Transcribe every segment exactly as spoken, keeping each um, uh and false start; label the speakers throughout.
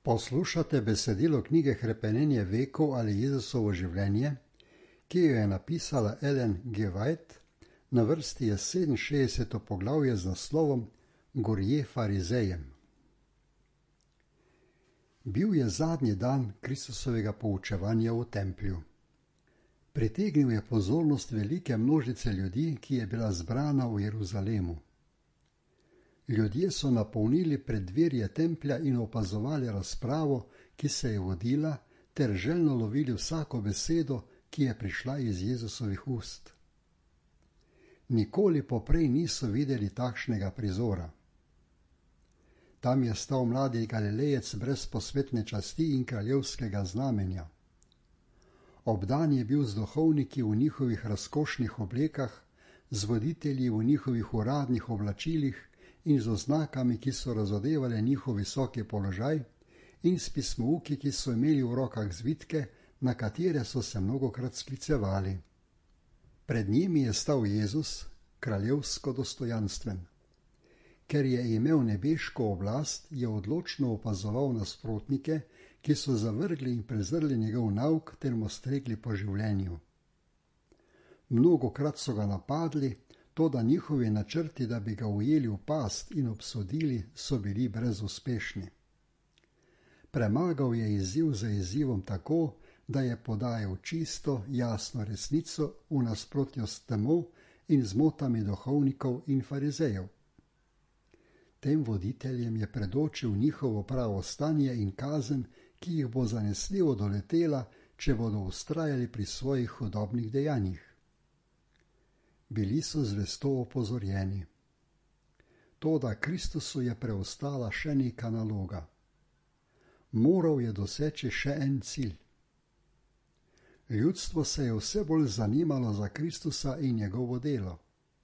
Speaker 1: Poslušate besedilo knjige Hrepenenje vekov ali Jezusovo življenje, ki jo je napisala Ellen G. White. Na vrsti je sedeminšestdeseto poglavje z naslovom Gorje farizejem. Bil je zadnji dan Kristusovega poučevanja v templju. Pritegnil je pozornost velike množice ljudi, ki je bila zbrana v Jeruzalemu. Ljudje so napolnili preddverje templja in opazovali razpravo, ki se je vodila, ter željno lovili vsako besedo, ki je prišla iz Jezusovih ust. Nikoli poprej niso videli takšnega prizora. Tam je stal mladi Galilejec brez posvetne časti in kraljevskega znamenja. Obdan je bil z duhovniki v njihovih razkošnih oblekah, z voditelji v njihovih uradnih oblačilih in z oznakami, ki so razodevale njihov visoki položaj, in s pismouki, ki so imeli v rokah zvitke, na katere so se mnogokrat sklicevali. Pred njimi je stal Jezus, kraljevsko dostojanstven. Ker je imel nebeško oblast, je odločno opazoval nasprotnike, ki so zavrgli in prezrli njegov nauk ter mu stregli po življenju. Mnogokrat so ga napadli, toda njihovi načrti, da bi ga ujeli v past in obsodili, so bili brezuspešni. Premagal je izziv za izzivom tako, da je podajal čisto, jasno resnico v nasprotju s temo in zmotami duhovnikov in farizejev. Tem voditeljem je predočil njihovo pravo stanje in kazen, ki jih bo zanesljivo doletela, če bodo vztrajali pri svojih hudobnih dejanjih. Bili so zvesto opozorjeni. Toda Kristusu je preostala še neka naloga. Moral je doseči še en cilj. Ljudstvo se je vse bolj zanimalo za Kristusa in njegovo delo.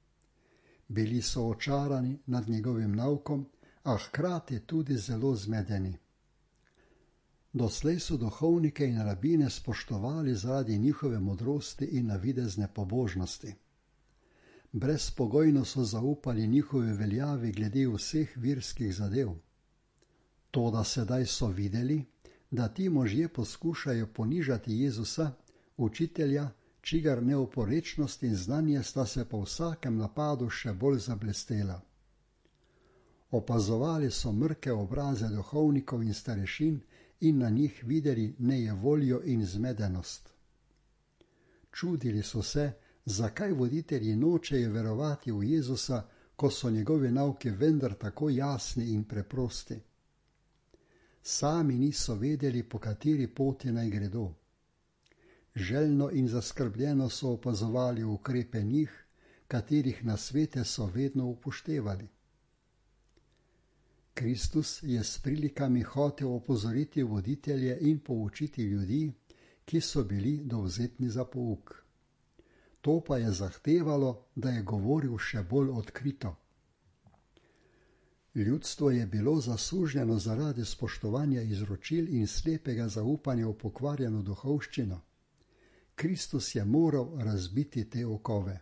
Speaker 1: Bili so očarani nad njegovim naukom, a hkrati tudi zelo zmedeni. Doslej so duhovnike in rabine spoštovali zaradi njihove modrosti in navidezne pobožnosti. Brezpogojno so zaupali njihove veljavi glede vseh virskih zadev. Toda sedaj so videli, da ti možje poskušajo ponižati Jezusa, učitelja, čigar neoporečnost in znanje sta se po vsakem napadu še bolj zablestela. Opazovali so mrke obraze duhovnikov in starešin in na njih videli nejevoljo in zmedenost. Čudili so se, zakaj voditelji nočejo verovati v Jezusa, ko so njegovi nauki vendar tako jasni in preprosti. Sami niso vedeli, po kateri poti naj gredo. Željno in zaskrbljeno so opazovali ukrepe njih, katerih nasvete so vedno upoštevali. Kristus je s prilikami hotel opozoriti voditelje in poučiti ljudi, ki so bili dovzetni za pouk. To pa je zahtevalo, da je govoril še bolj odkrito. Ljudstvo je bilo zasužnjeno zaradi spoštovanja izročil in slepega zaupanja v pokvarjeno duhovščino. Kristus je moral razbiti te okove.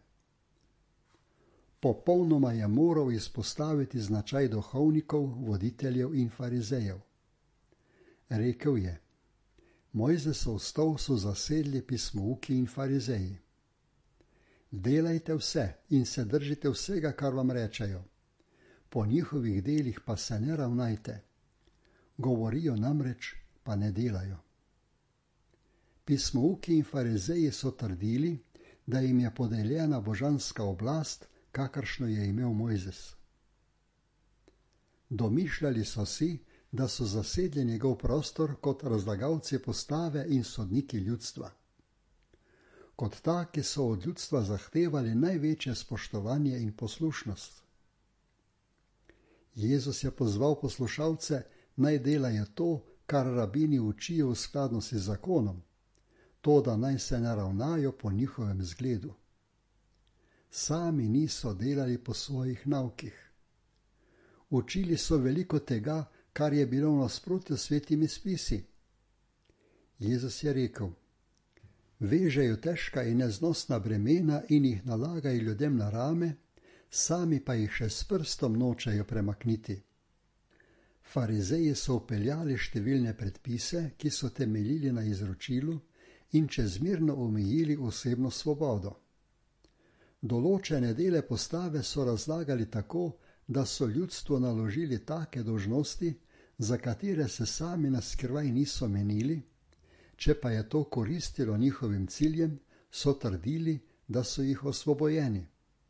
Speaker 1: Popolnoma je moral izpostaviti značaj duhovnikov, voditeljev in farizejev. Rekel je: Mojzesov stol so zasedli pismouki in farizeji. Delajte vse in se držite vsega, kar vam rečejo. Po njihovih delih pa se ne ravnajte. Govorijo namreč, pa ne delajo. Pismouki in farizeji so trdili, da jim je podeljena božanska oblast, kakršno je imel Mojzes. Domišljali so si, da so zasedli njegov prostor kot razlagalci postave in sodniki ljudstva. Kot taki so od ljudstva zahtevali največje spoštovanje in poslušnost. Jezus je pozval poslušalce, naj delajo to, kar rabini učijo v skladnosti z zakonom, to, da naj se ne ravnajo po njihovem zgledu. Sami niso delali po svojih naukih. Učili so veliko tega, kar je bilo v nasprotju s svetimi spisi. Jezus je rekel: Vežejo težka in neznosna bremena in jih nalagajo ljudem na rame, sami pa jih še s prstom nočejo premakniti. Farizeji so vpeljali številne predpise, ki so temeljili na izročilu in čezmerno omejili osebno svobodo. Določene dele postave so razlagali tako, da so ljudstvu naložili take dolžnosti, za katere se sami naskrivaj niso menili, če pa je to koristilo njihovim ciljem, so trdili, da so jih osvobojeni.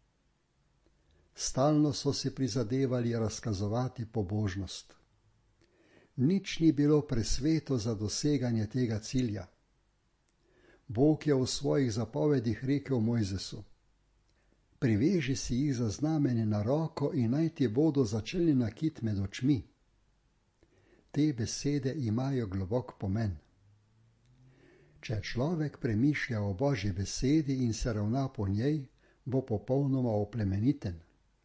Speaker 1: Stalno so si prizadevali razkazovati pobožnost. Nič ni bilo presveto za doseganje tega cilja. Bog je v svojih zapovedih rekel Mojzesu: priveži si jih za znamenje na roko in naj ti bodo začeli nakit med očmi. Te besede imajo globok pomen. Če človek premišlja o Božji besedi in se ravna po njej, bo popolnoma oplemeniten.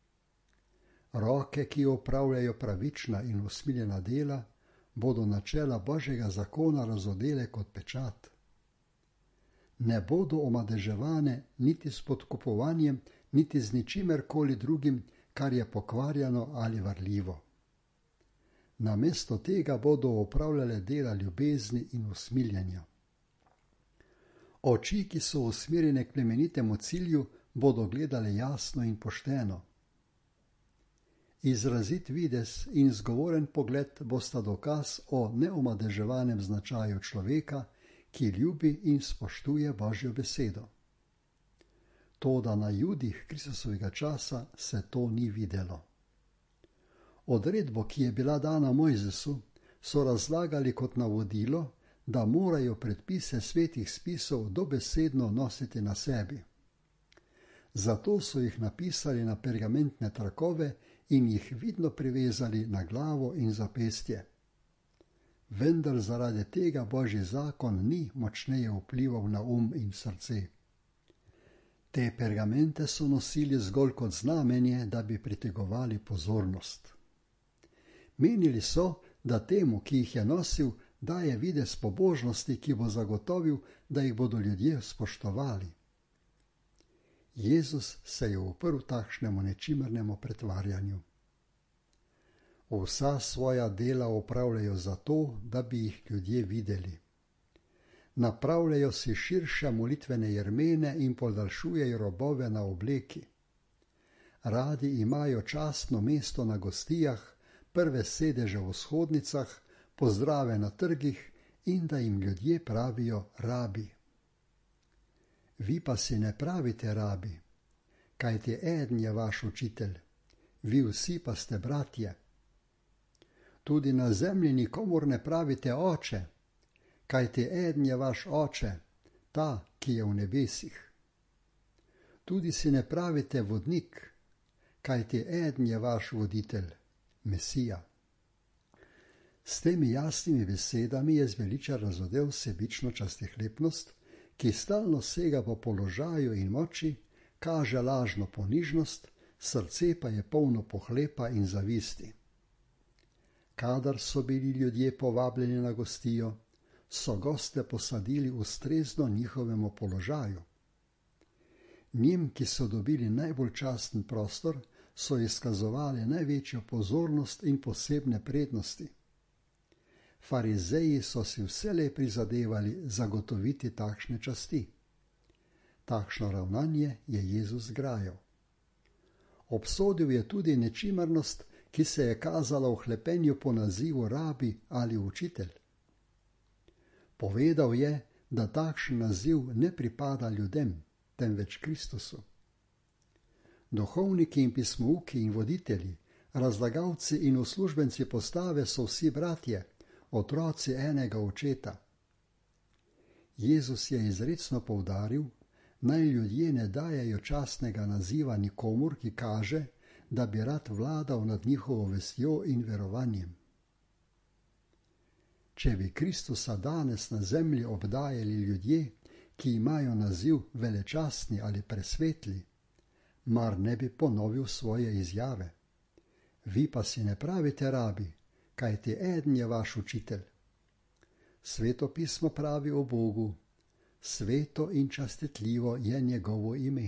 Speaker 1: Roke, ki opravljajo pravična in usmiljena dela, bodo načela Božjega zakona razodele kot pečat. Ne bodo omadeževane niti s podkupovanjem, niti z ničimerkoli drugim, kar je pokvarjeno ali varljivo. Namesto tega bodo opravljale dela ljubezni in usmiljenja. Oči, ki so usmerjene k plemenitemu cilju, bodo gledale jasno in pošteno. Izrazit videz in zgovoren pogled bosta dokaz o neomadeževanem značaju človeka, ki ljubi in spoštuje Božjo besedo. Toda na Judih Kristusovega časa se to ni videlo. Odredbo, ki je bila dana Mojzesu, so razlagali kot navodilo, da morajo predpise svetih spisov dobesedno nositi na sebi. Zato so jih napisali na pergamentne trakove in jih vidno privezali na glavo in zapestje. Vendar zaradi tega Božji zakon ni močneje vplival na um in srce. Te pergamente so nosili zgolj kot znamenje, da bi pritegovali pozornost. Menili so, da temu, ki jih je nosil, daje videz pobožnosti, ki bo zagotovil, da jih bodo ljudje spoštovali. Jezus se je uprl takšnemu nečimrnemu pretvarjanju. Vsa svoja dela opravljajo zato, da bi jih ljudje videli. Napravljajo si širše molitvene jermene in podaljšujejo robove na obleki. Radi imajo častno mesto na gostijah, prve sedeže v shodnicah, pozdrave na trgih in da jim ljudje pravijo rabi. Vi pa si ne pravite rabi, kajti eden je vaš učitelj, vi vsi pa ste bratje. Tudi na zemlji nikomur ne pravite oče, kajti eden je vaš oče, ta, ki je v nebesih. Tudi si ne pravite vodnik, kajti eden je vaš voditelj, Mesija. S temi jasnimi besedami je zveličar razodel sebično častihlepnost, ki stalno sega po položaju in moči, kaže lažno ponižnost, srce pa je polno pohlepa in zavisti. Kadar so bili ljudje povabljeni na gostijo, so goste posadili ustrezno njihovemu položaju. Njim, ki so dobili najbolj časten prostor, so izkazovali največjo pozornost in posebne prednosti. Farizeji so si vselej prizadevali zagotoviti takšne časti. Takšno ravnanje je Jezus grajal. Obsodil je tudi nečimrnost, ki se je kazala v hlepenju po nazivu rabi ali učitelj. Povedal je, da takšen naziv ne pripada ljudem, temveč Kristusu. Duhovniki in pismouki in voditelji, razlagalci in uslužbenci postave so vsi bratje, otroci enega očeta. Jezus je izrecno poudaril, naj ljudje ne dajejo častnega naziva nikomur, ki kaže, da bi rad vladal nad njihovo vestjo in verovanjem. Če bi Kristusa danes na zemlji obdajali ljudje, ki imajo naziv velečastni ali presvetli, mar ne bi ponovil svoje izjave. Vi pa si ne pravite rabi, kajti eden je vaš učitelj. Sveto pismo pravi o Bogu, sveto in častitljivo je njegovo ime.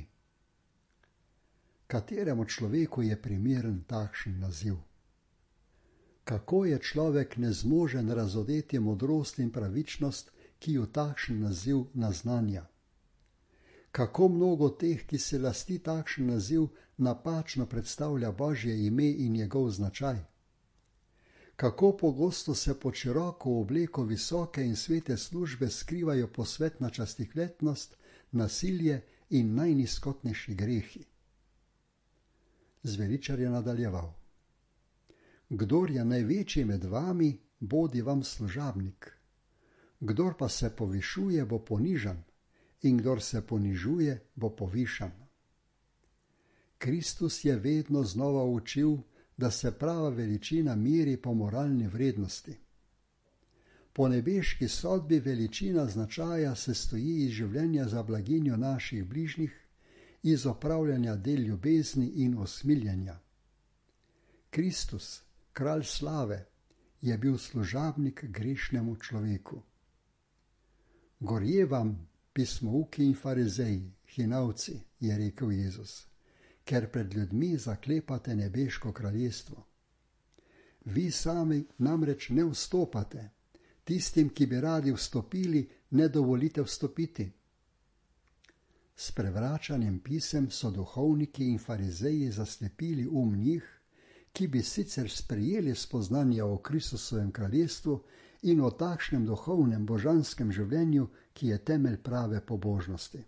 Speaker 1: Kateremu človeku je primeren takšen naziv? Kako je človek nezmožen razodeti modrost in pravičnost, ki jo takšen naziv naznanja? Kako mnogo teh, ki se lasti takšen naziv, napačno predstavlja Božje ime in njegov značaj? Kako pogosto se pod široko obleko visoke in svete službe skrivajo posvetna častikletnost, nasilje in najnizkotnejši grehi? Zveličar je nadaljeval: Kdor je največji med vami, bodi vam služabnik. Kdor pa se povišuje, bo ponižan, in kdor se ponižuje, bo povišan. Kristus je vedno znova učil, da se prava veličina meri po moralni vrednosti. Po nebeški sodbi veličina značaja se stoji iz življenja za blaginjo naših bližnjih, iz opravljanja del ljubezni in osmiljenja. Kristus, kralj slave, je bil služabnik grešnemu človeku. Gorje vam, pismouki in farizeji, hinavci, je rekel Jezus, ker pred ljudmi zaklepate nebeško kraljestvo. Vi sami namreč ne vstopate, tistim, ki bi radi vstopili, ne dovolite vstopiti. S prevračanjem pisem so duhovniki in farizeji zaslepili um njih, ki bi sicer sprejeli spoznanja o Kristusovem kraljestvu in o takšnem duhovnem božanskem življenju, ki je temelj prave pobožnosti.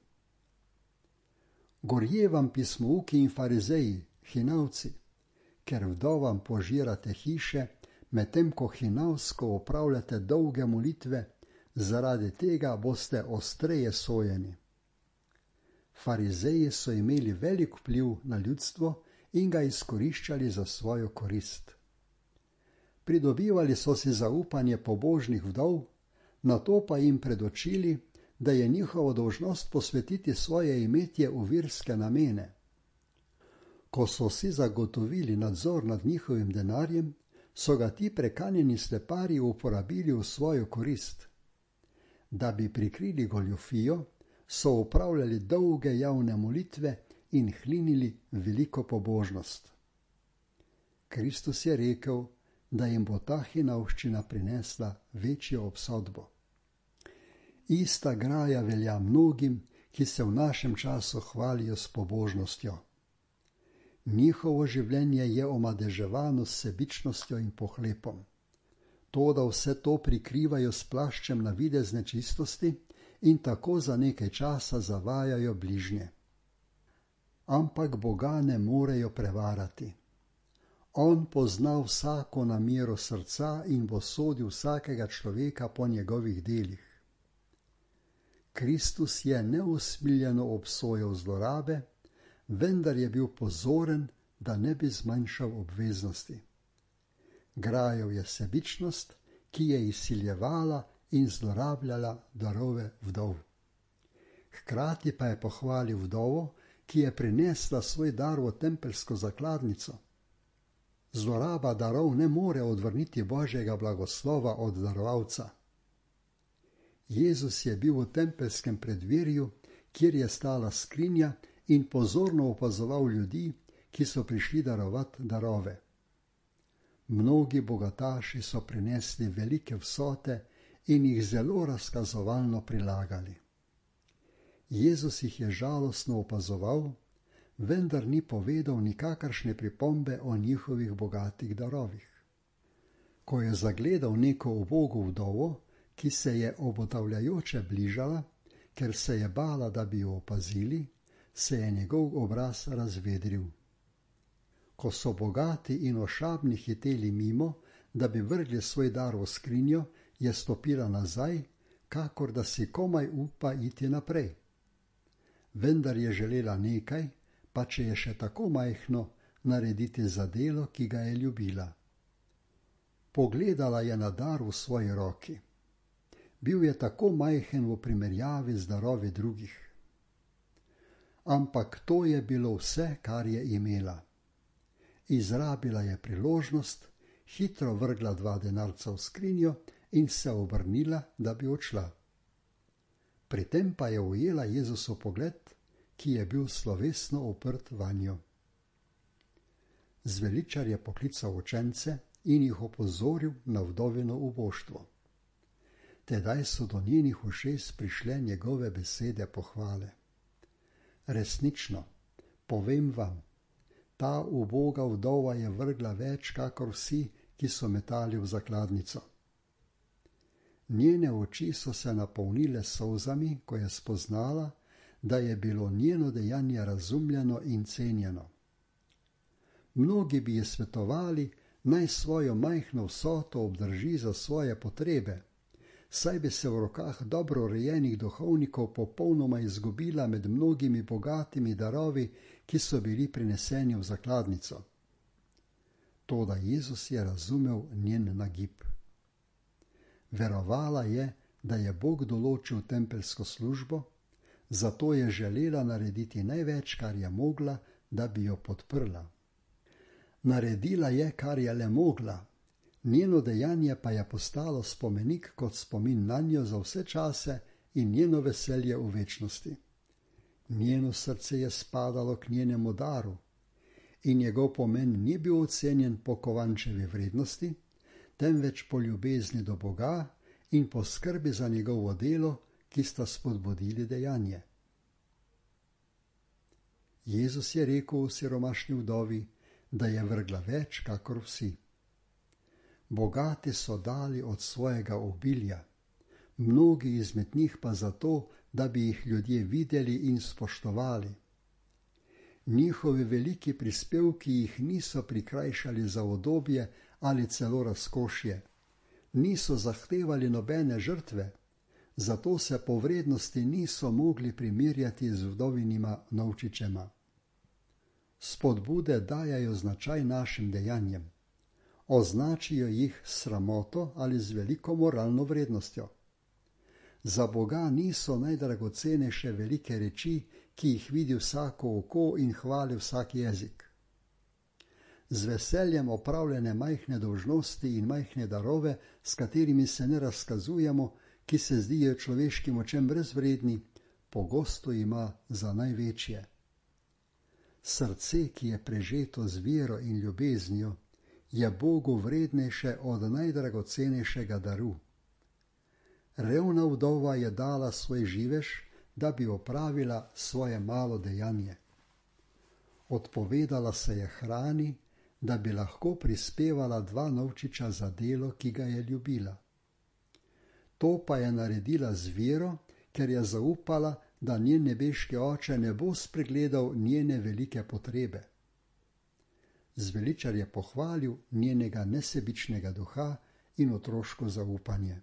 Speaker 1: Gorje vam pismouki in farizeji, hinavci, ker vdovam požirate hiše, medtem ko hinavsko opravljate dolge molitve, zaradi tega boste ostreje sojeni. Farizeji so imeli velik vpliv na ljudstvo in ga izkoriščali za svojo korist. Pridobivali so si zaupanje pobožnih vdov, nato pa jim predočili, da je njihova dolžnost posvetiti svoje imetje v verske namene. Ko so si zagotovili nadzor nad njihovim denarjem, so ga ti prekanjeni sleparji uporabili v svojo korist. Da bi prikrili goljufijo, so upravljali dolge javne molitve in hlinili veliko pobožnost. Kristus je rekel, da jim bo ta hinavščina prinesla večjo obsodbo. Ista graja velja mnogim, ki se v našem času hvalijo s pobožnostjo. Njihovo življenje je omadeževano s sebičnostjo in pohlepom. Toda vse to prikrivajo s plaščem navidezne čistosti in tako za nekaj časa zavajajo bližnje. Ampak Boga ne morejo prevarati. On pozna vsako namero srca in bo sodil vsakega človeka po njegovih delih. Kristus je neusmiljeno obsojal zlorabe, vendar je bil pozoren, da ne bi zmanjšal obveznosti. Grajal je sebičnost, ki je izsiljevala in zlorabljala darove vdov. Hkrati pa je pohvalil vdovo, ki je prinesla svoj dar v tempelsko zakladnico. Zloraba darov ne more odvrniti Božjega blagoslova od darovalca. Jezus je bil v tempelskem preddverju, kjer je stala skrinja, in pozorno opazoval ljudi, ki so prišli darovati darove. Mnogi bogataši so prinesli velike vsote in jih zelo razkazovalno prilagali. Jezus jih je žalostno opazoval, vendar ni povedal nikakršne pripombe o njihovih bogatih darovih. Ko je zagledal neko ubogo vdovo, ki se je obotavljajoče bližala, ker se je bala, da bi jo opazili, se je njegov obraz razvedril. Ko so bogati in ošabni hiteli mimo, da bi vrgli svoj dar v skrinjo, je stopila nazaj, kakor da si komaj upa iti naprej. Vendar je želela nekaj, pa če je še tako majhno, narediti za delo, ki ga je ljubila. Pogledala je na dar v svoji roki. Bil je tako majhen v primerjavi z darovi drugih. Ampak to je bilo vse, kar je imela. Izrabila je priložnost, hitro vrgla dva denarca v skrinjo in se obrnila, da bi odšla. Pri tem pa je ujela Jezusov pogled, ki je bil slovesno oprt vanjo. Zveličar je poklical učence in jih opozoril na vdovino uboštvo. Tedaj so do njenih ušes prišle njegove besede pohvale. Resnično, povem vam, ta uboga vdova je vrgla več, kakor vsi, ki so metali v zakladnico. Njene oči so se napolnile s solzami, ko je spoznala, da je bilo njeno dejanje razumljeno in cenjeno. Mnogi bi ji svetovali, naj svojo majhno vsoto obdrži za svoje potrebe, saj bi se v rokah dobro urejenih duhovnikov popolnoma izgubila med mnogimi bogatimi darovi, ki so bili prineseni v zakladnico. Toda Jezus je razumel njen nagib. Verovala je, da je Bog določil tempelsko službo, zato je želela narediti največ, kar je mogla, da bi jo podprla. Naredila je, kar je le mogla, njeno dejanje pa je postalo spomenik kot spomin nanjo za vse čase in njeno veselje v večnosti. Njeno srce je spadalo k njenemu daru in njegov pomen ni bil ocenjen po kovančevi vrednosti, temveč po ljubezni do Boga in po skrbi za njegovo delo, ki sta spodbudili dejanje. Jezus je rekel v siromašni vdovi, da je vrgla več, kakor vsi. Bogati so dali od svojega obilja, mnogi izmed njih pa zato, da bi jih ljudje videli in spoštovali. Njihovi veliki prispevki jih niso prikrajšali za udobje ali celo razkošje, niso zahtevali nobene žrtve, zato se po vrednosti niso mogli primerjati z vdovinima novčičema. Spodbude dajajo značaj našim dejanjem, označijo jih s sramoto ali z veliko moralno vrednostjo. Za Boga niso najdragocenejše velike reči, ki jih vidi vsako oko in hvali vsak jezik. Z veseljem opravljene majhne dolžnosti in majhne darove, s katerimi se ne razkazujemo, ki se zdijo človeškim očem brezvredni, pogosto ima za največje. Srce, ki je prežeto z vero in ljubeznijo, je Bogu vrednejše od najdragocenejšega daru. Revna vdova je dala svoj živež, da bi opravila svoje malo dejanje. Odpovedala se je hrani, da bi lahko prispevala dva novčiča za delo, ki ga je ljubila. To pa je naredila z vero, ker je zaupala, da njen nebeški oče ne bo spregledal njene velike potrebe. Zveličar je pohvalil njenega nesebičnega duha in otroško zaupanje.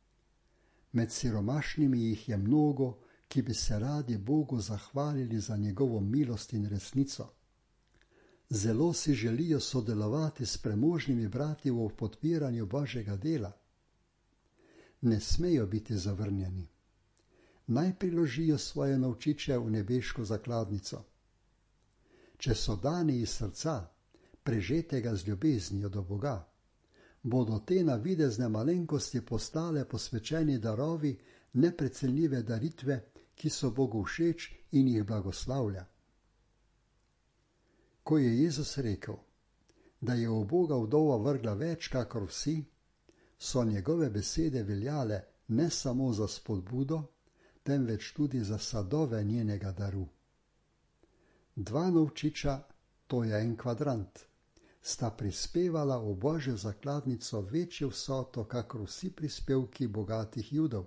Speaker 1: Med siromašnimi jih je mnogo, ki bi se radi Bogu zahvalili za njegovo milost in resnico. Zelo si želijo sodelovati s premožnimi brati v podpiranju Božjega dela. Ne smejo biti zavrnjeni. Naj priložijo svoje novčiče v nebeško zakladnico. Če so dani iz srca, prežetega z ljubeznijo do Boga, bodo te navidezne malenkosti postale posvečeni darovi, neprecenljive daritve, ki so Bogu všeč in jih blagoslavlja. Ko je Jezus rekel, da je v Boga vdova vrgla več kakor vsi, so njegove besede veljale ne samo za spodbudo, temveč tudi za sadove njenega daru. Dva novčiča, to je en kvadrant, sta prispevala v Božjo zakladnico večjo vsoto, kakor vsi prispevki bogatih Judov.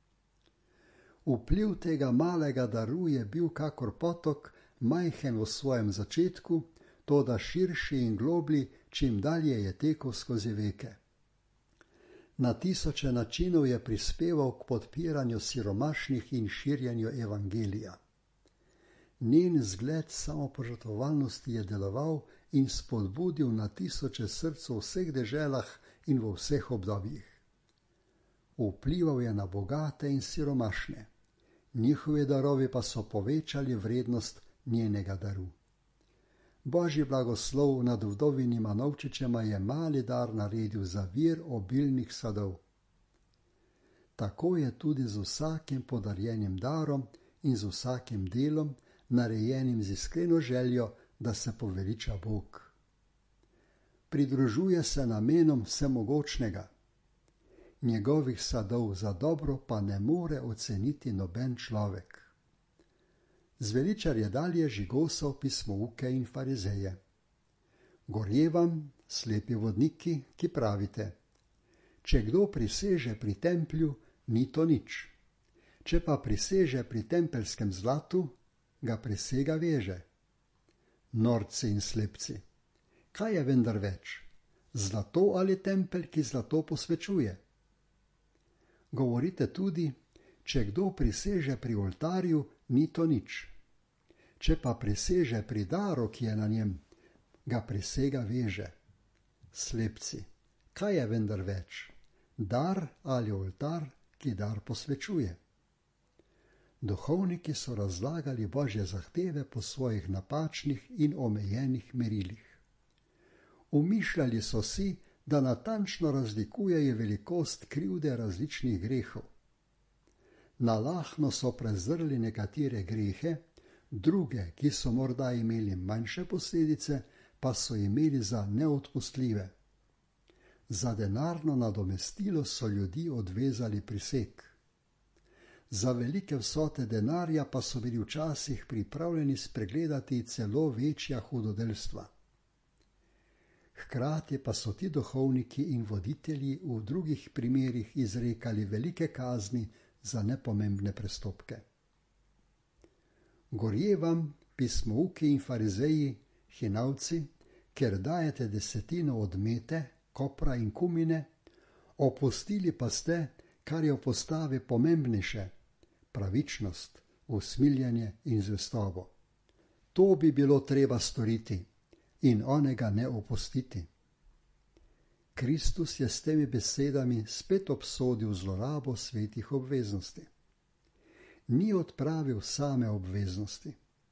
Speaker 1: Vpliv tega malega daru je bil kakor potok, majhen v svojem začetku, toda širši in globlji, čim dalje je tekel skozi veke. Na tisoče načinov je prispeval k podpiranju siromašnih in širjenju evangelija. Njen zgled samopožrtvovalnosti je deloval in spodbudil na tisoče src v vseh deželah in v vseh obdobjih. Vplival je na bogate in siromašne, njihovi darovi pa so povečali vrednost njenega daru. Božji blagoslov nad vdovinima novčičema je mali dar naredil za vir obilnih sadov. Tako je tudi z vsakim podarjenim darom in z vsakim delom, narejenim z iskreno željo, da se poveliča Bog. pridružuje se namenom vsemogočnega. Njegovih sadov za dobro pa ne more oceniti noben človek. Zveličar je dalje žigosal pismouke in farizeje. Gorje vam, slepi vodniki, ki pravite: če kdo priseže pri templju, ni to nič. Če pa priseže pri tempeljskem zlatu, ga prisega veže. Norci in slepci, kaj je vendar več, zlato ali tempelj, ki zlato posvečuje? Govorite tudi, če kdo priseže pri oltarju, ni to nič. Če pa priseže pri daru, ki je na njem, ga prisega veže. Slepci, kaj je vendar več, dar ali oltar, ki dar posvečuje? Duhovniki so razlagali Božje zahteve po svojih napačnih in omejenih merilih. Umišljali so si, da natančno razlikujejo velikost krivde različnih grehov. Nalahno so prezrli nekatere grehe, druge, ki so morda imeli manjše posledice, pa so imeli za neodpustljive. Za denarno nadomestilo so ljudi odvezali priseg. Za velike vsote denarja pa so bili včasih pripravljeni spregledati celo večja hudodelstva. Hkrati pa so ti duhovniki in voditelji v drugih primerih izrekali velike kazni za nepomembne prestopke. Gorje vam, pismouki in farizeji, hinavci, ker dajete desetino od mete, kopra in kumine, opustili pa ste, kar je v postavi pomembnejše, pravičnost, usmiljanje in zvestobo. To bi bilo treba storiti in onega ne opustiti. Kristus je s temi besedami spet obsodil zlorabo svetih obveznosti. Ni odpravil same obveznosti.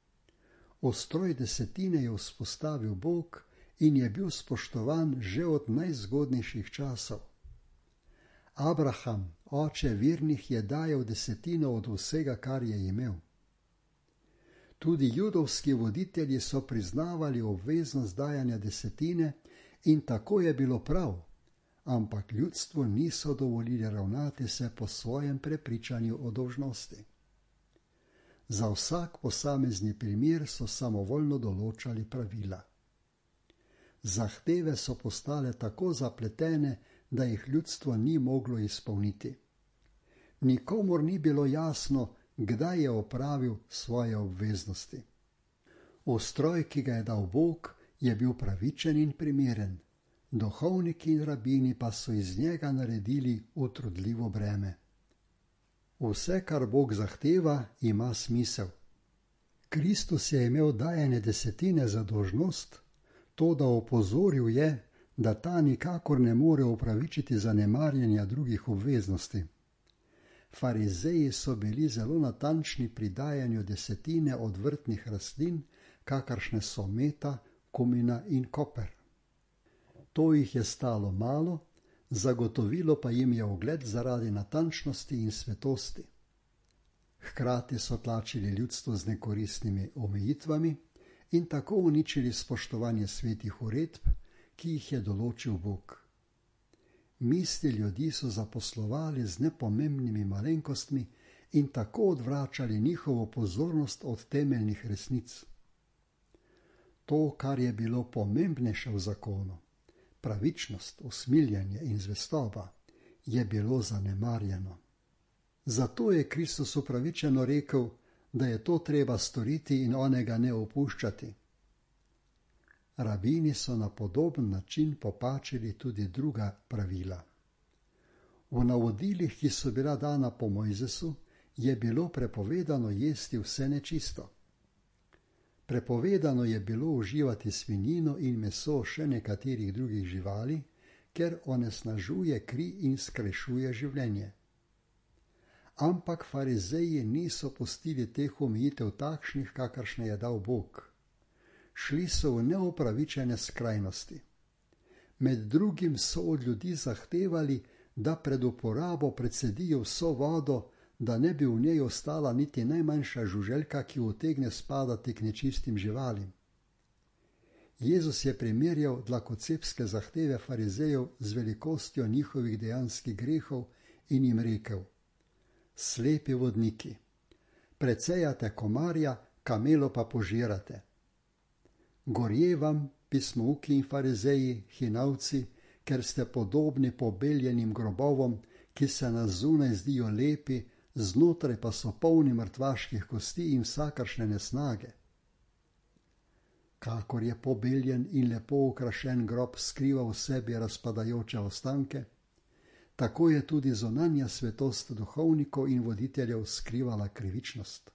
Speaker 1: Ustroj desetine je vzpostavil Bog in je bil spoštovan že od najzgodnejših časov. Abraham, oče vernih, je dajal desetino od vsega, kar je imel. Tudi judovski voditelji so priznavali obveznost dajanja desetine in tako je bilo prav, ampak ljudstvu niso dovolili ravnati se po svojem prepričanju o dolžnosti. Za vsak posamezni primer so samovoljno določali pravila. Zahteve so postale tako zapletene, da jih ljudstvo ni moglo izpolniti. Nikomur ni bilo jasno, kdaj je opravil svoje obveznosti. Ustroj, ki ga je dal Bog, je bil pravičen in primeren, duhovniki in rabini pa so iz njega naredili utrudljivo breme. Vse, kar Bog zahteva, ima smisel. Kristus je imel dajanje desetine za dolžnost, to da opozoril je, da ta nikakor ne more upravičiti zanemarjanja drugih obveznosti. Farizeji so bili zelo natančni pri dajanju desetine od vrtnih rastlin, kakršne so meta, kumina in koper. To jih je stalo malo, zagotovilo pa jim je ugled zaradi natančnosti in svetosti. Hkrati so tlačili ljudstvo z nekoristnimi omejitvami in tako uničili spoštovanje svetih uredb, ki jih je določil Bog. Misli ljudi so zaposlovali z nepomembnimi malenkostmi in tako odvračali njihovo pozornost od temeljnih resnic. To, kar je bilo pomembnejše v zakonu, pravičnost, usmiljanje in zvestoba, je bilo zanemarjeno. Zato je Kristus upravičeno rekel, da je to treba storiti in onega ne opuščati. Rabini so na podoben način popačili tudi druga pravila. V navodilih, ki so bila dana po Mojzesu, je bilo prepovedano jesti vse nečisto. Prepovedano je bilo uživati svinjino in meso še nekaterih drugih živali, ker onesnažuje kri in skrajšuje življenje. Ampak farizeji niso pustili teh omejitev takšnih, kakršne je dal Bog. Šli so v neopravičene skrajnosti. Med drugim so od ljudi zahtevali, da pred uporabo precedijo vso vodo, da ne bi v njej ostala niti najmanjša žuželka, ki utegne spadati k nečistim živalim. Jezus je primerjal dlakocepske zahteve farizejev z velikostjo njihovih dejanskih grehov in jim rekel: slepi vodniki, precejate komarja, kamelo pa požirate. Gorje vam, pismouki in farizeji, hinavci, ker ste podobni pobeljenim grobovom, ki se na zunaj zdijo lepi, znotraj pa so polni mrtvaških kosti in vsakršne nesnage. Kakor je pobeljen in lepo okrašen grob skrival v sebi razpadajoče ostanke, tako je tudi zunanja svetost duhovnikov in voditeljev skrivala krivičnost.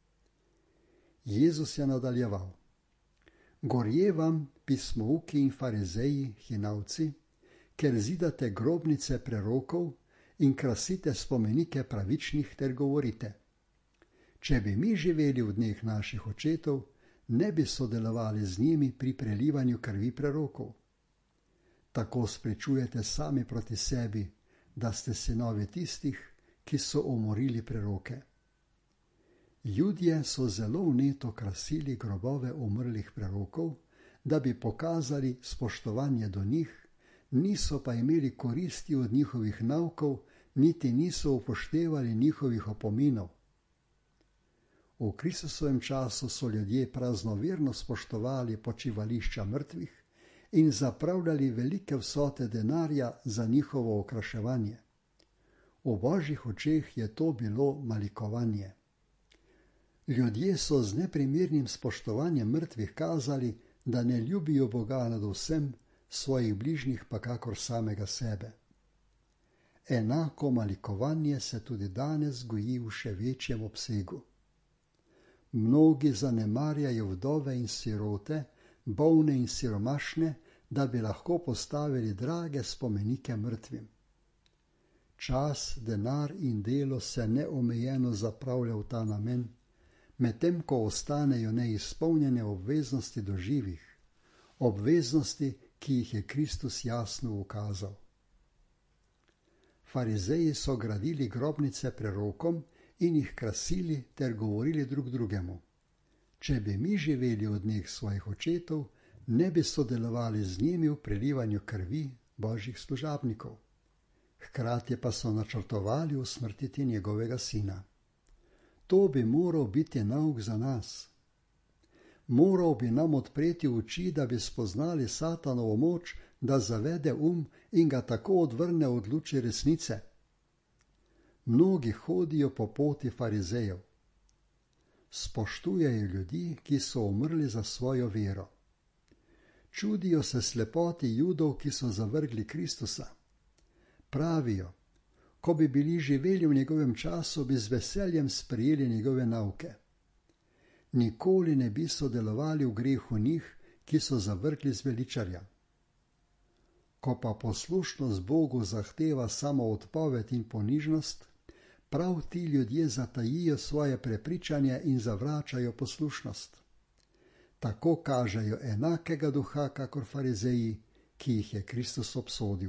Speaker 1: Jezus je nadaljeval: gorje vam, pismouki in farizeji, hinavci, ker zidate grobnice prerokov in krasite spomenike pravičnih ter govorite: če bi mi živeli v dneh naših očetov, ne bi sodelovali z njimi pri prelivanju krvi prerokov. Tako spričujete sami proti sebi, da ste sinovi tistih, ki so umorili preroke. Judje so zelo vneto krasili grobove umrlih prerokov, da bi pokazali spoštovanje do njih, niso pa imeli koristi od njihovih naukov, niti niso upoštevali njihovih opominov. V Kristusovem času so ljudje praznoverno spoštovali počivališča mrtvih in zapravljali velike vsote denarja za njihovo okraševanje. V Božjih očeh je to bilo malikovanje. Ljudje so z neprimernim spoštovanjem mrtvih kazali, da ne ljubijo Boga nad vsem, svojih bližnjih pa kakor samega sebe. Enako malikovanje se tudi danes goji v še večjem obsegu. Mnogi zanemarjajo vdove in sirote, bolne in siromašne, da bi lahko postavili drage spomenike mrtvim. Čas, denar in delo se neomejeno zapravlja v ta namen, medtem ko ostanejo neizpolnjene obveznosti do živih, obveznosti, ki jih je Kristus jasno ukazal. Farizeji so gradili grobnice prerokom in jih krasili ter govorili drug drugemu: če bi mi živeli v dneh svojih očetov, ne bi sodelovali z njimi v prelivanju krvi Božjih služabnikov. Hkrati pa so načrtovali usmrtiti njegovega sina. To bi moral biti nauk za nas. Moral bi nam odpreti oči, da bi spoznali Satanovo moč, da zavede um in ga tako odvrne od luči resnice. Mnogi hodijo po poti farizejev. Spoštujejo ljudi, ki so umrli za svojo vero. Čudijo se slepoti Judov, ki so zavrgli Kristusa. Pravijo: ko bi bili živeli v njegovem času, bi z veseljem sprejeli njegove nauke. Nikoli ne bi sodelovali v grehu njih, ki so zavrgli zveličarja. Ko pa poslušnost Bogu zahteva samo odpoved in ponižnost, prav ti ljudje zatajijo svoje prepričanje in zavračajo poslušnost. Tako kažejo enakega duha kakor farizeji, ki jih je Kristus obsodil.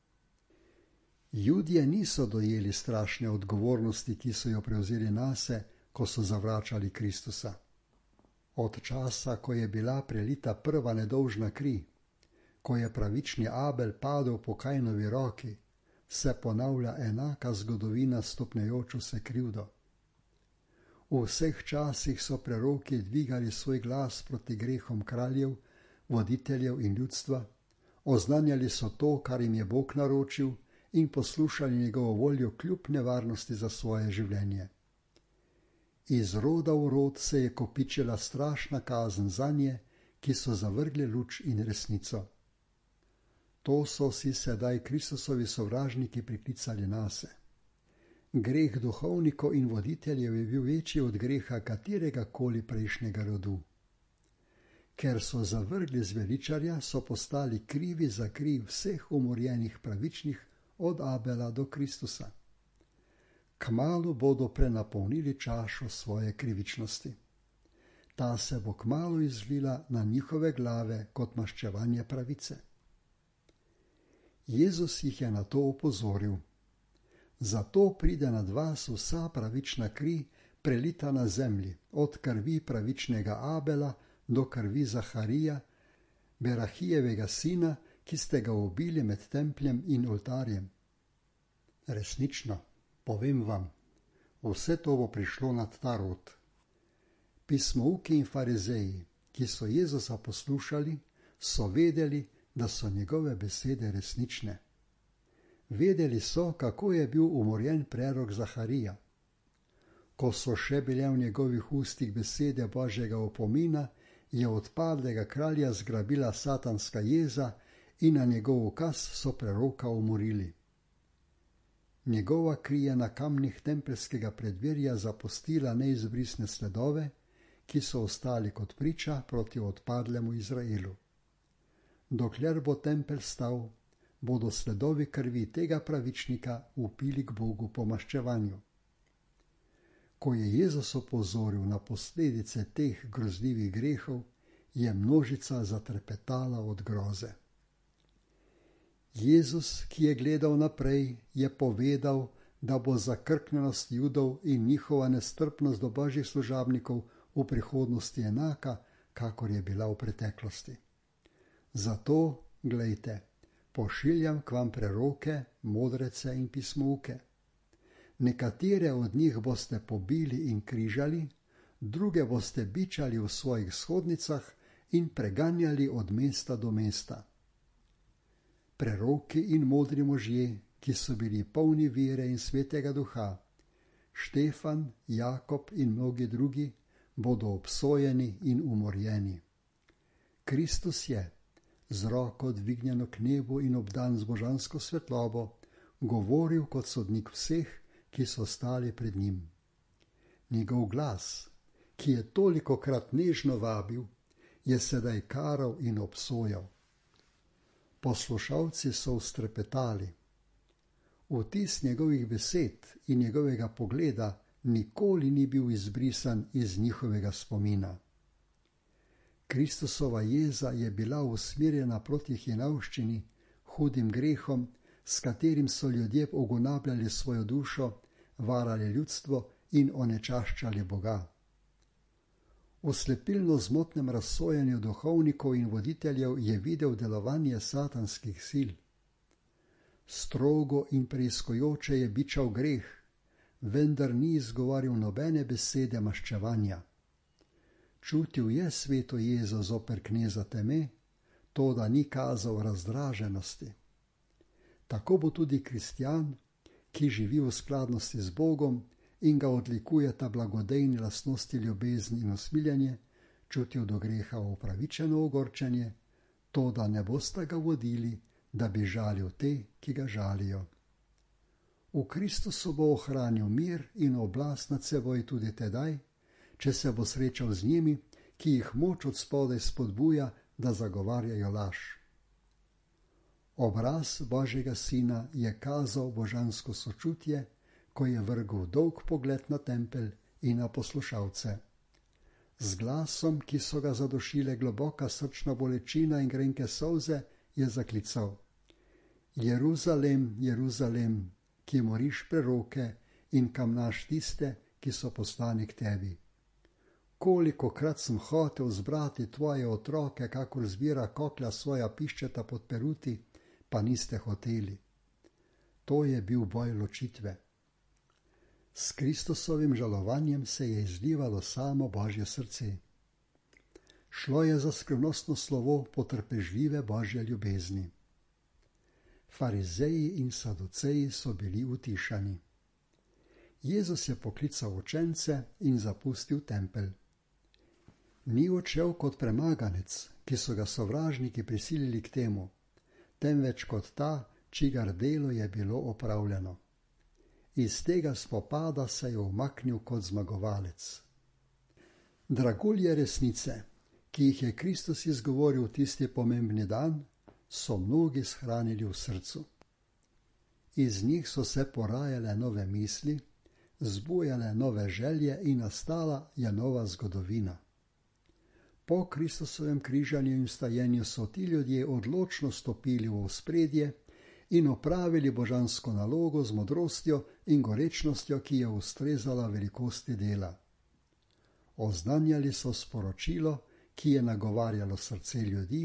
Speaker 1: Judje niso dojeli strašne odgovornosti, ki so jo prevzeli nase, ko so zavračali Kristusa. Od časa, ko je bila prelita prva nedolžna kri, ko je pravični Abel padel po Kainovi roki, se ponavlja enaka zgodovina stopnjajočo se krivdo. V vseh časih so preroki dvigali svoj glas proti grehom kraljev, voditeljev in ljudstva, oznanjali so to, kar jim je Bog naročil, in poslušali njegovo voljo kljub nevarnosti za svoje življenje. Iz roda v rod se je kopičila strašna kazen zanje, ki so zavrgli luč in resnico. To so si sedaj Kristusovi sovražniki priklicali nase. Greh duhovnikov in voditeljev je bil večji od greha katerega koli prejšnjega rodu. Ker so zavrgli zveličarja, so postali krivi za kriv vseh umorjenih pravičnih od Abela do Kristusa. Kmalu bodo prenapolnili čašo svoje krivičnosti. Ta se bo kmalu izlila na njihove glave kot maščevanje pravice. Jezus jih je na to opozoril. Zato pride nad vas vsa pravična kri, prelita na zemlji, od krvi pravičnega Abela do krvi Zaharija, Berahijevega sina, ki ste ga ubili med templjem in oltarjem. Resnično, povem vam, vse to bo prišlo nad ta rod. Pismouki in farizeji, ki so Jezusa poslušali, so vedeli, da so njegove besede resnične. Vedeli so, kako je bil umorjen prerok Zaharija. Ko so še bile v njegovih ustih besede Božjega opomina, je odpadlega kralja zgrabila satanska jeza in na njegov ukaz so preroka umorili. Njegova kri je na kamnih tempeljskega preddverja zapustila neizbrisne sledove, ki so ostali kot priča proti odpadlemu Izraelu. Dokler bo tempelj stal, bodo sledovi krvi tega pravičnika vpili k Bogu po maščevanju. Ko je Jezus opozoril na posledice teh grozljivih grehov, je množica zatrepetala od groze. Jezus, ki je gledal naprej, je povedal, da bo zakrknjenost Judov in njihova nestrpnost do Božjih služabnikov v prihodnosti enaka, kakor je bila v preteklosti. Zato, glejte, pošiljam k vam preroke, modrece in pismouke. Nekatere od njih boste pobili in križali, druge boste bičali v svojih shodnicah in preganjali od mesta do mesta. Preroki in modri možje, ki so bili polni vere in svetega duha, Štefan, Jakob in mnogi drugi, bodo obsojeni in umorjeni. Kristus je, z roko dvignjeno k nebu in obdan z božansko svetlobo, govoril kot sodnik vseh, ki so stali pred njim. Njegov glas, ki je tolikokrat nežno vabil, je sedaj karal in obsojal. Poslušalci so ustrepetali. Vtis njegovih besed in njegovega pogleda nikoli ni bil izbrisan iz njihovega spomina. Kristusova jeza je bila usmerjena proti hinavščini, hudim grehom, s katerim so ljudje ogonabljali svojo dušo, varali ljudstvo in onečaščali Boga. V slepilno zmotnem razsojanju duhovnikov in voditeljev je videl delovanje satanskih sil. Strogo in preizkujoče je bičal greh, vendar ni izgovoril nobene besede maščevanja. Čutil je sveto jezo zoper kneza teme, toda ni kazal razdraženosti. Tako bo tudi kristjan, ki živi v skladnosti z Bogom in ga odlikujeta blagodejni lastnosti ljubezni in usmiljenje, čutil do greha upravičeno ogorčenje, toda ne bosta ga vodili, da bi žalil te, ki ga žalijo. V Kristusu bo ohranil mir in oblast nad seboj tudi tedaj, če se bo srečal z njimi, ki jih moč od spodaj spodbuja, da zagovarjajo laž. Obraz Božjega Sina je kazal božansko sočutje, ko je vrgel dolg pogled na tempelj in na poslušalce. Z glasom, ki so ga zadušile globoka srčna bolečina in grenke solze, je zaklical: Jeruzalem, Jeruzalem, ki moriš preroke in kamnaš tiste, ki so poslani k tebi. Kolikokrat sem hotel zbrati tvoje otroke, kakor zbira koklja svoja piščeta pod peruti, pa niste hoteli. To je bil boj ločitve. S Kristusovim žalovanjem se je izlivalo samo Božje srce. Šlo je za skrivnostno slovo potrpežljive Božje ljubezni. Farizeji in saduceji so bili utišani. Jezus je poklical učence in zapustil tempelj. Ni odšel kot premaganec, ki so ga sovražniki prisilili k temu, temveč kot ta, čigar delo je bilo opravljeno. Iz tega spopada se je umaknil kot zmagovalec. Dragulje resnice, ki jih je Kristus izgovoril tisti pomembni dan, so mnogi shranili v srcu. Iz njih so se porajale nove misli, zbujale nove želje in nastala je nova zgodovina. Po Kristusovem križanju in vstajenju so ti ljudje odločno stopili v ospredje in opravili božansko nalogo z modrostjo in gorečnostjo, ki je ustrezala velikosti dela. Oznanjali so sporočilo, ki je nagovarjalo srce ljudi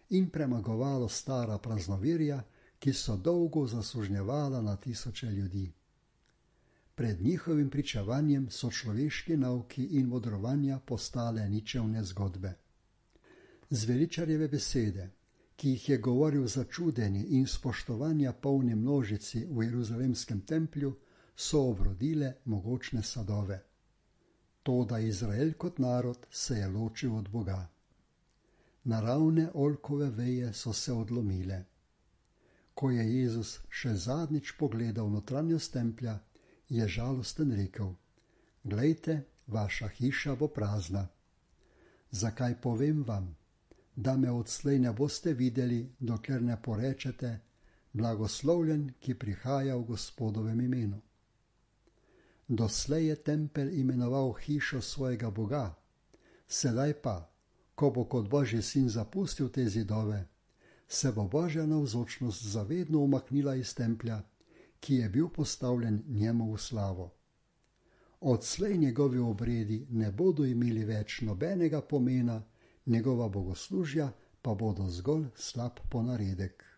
Speaker 1: in premagovalo stara praznoverja, ki so dolgo zasužnjevala na tisoče ljudi. Pred njihovim pričevanjem so človeški nauki in modrovanja postale ničevne zgodbe. Zveličarjeve besede, ki jih je govoril začudeni in spoštovanja polni množici v Jeruzalemskem templju, so obrodile mogočne sadove. Toda Izrael kot narod se je ločil od Boga. Naravne oljkove veje so se odlomile. Ko je Jezus še zadnjič pogledal notranjost templja, je žalosten rekel: Glejte, vaša hiša bo prazna. Zakaj povem vam, da me odslej ne boste videli, dokler ne porečete: blagoslovljen, ki prihaja v Gospodovem imenu. Doslej je tempelj imenoval hišo svojega Boga, sedaj pa, ko bo kot Božji sin zapustil te zidove, se bo Božja navzočnost zavedno umaknila iz templja, ki je bil postavljen njemu v slavo. Odslej njegovi obredi ne bodo imeli več nobenega pomena, njegova bogoslužja pa bodo zgolj slab ponaredek.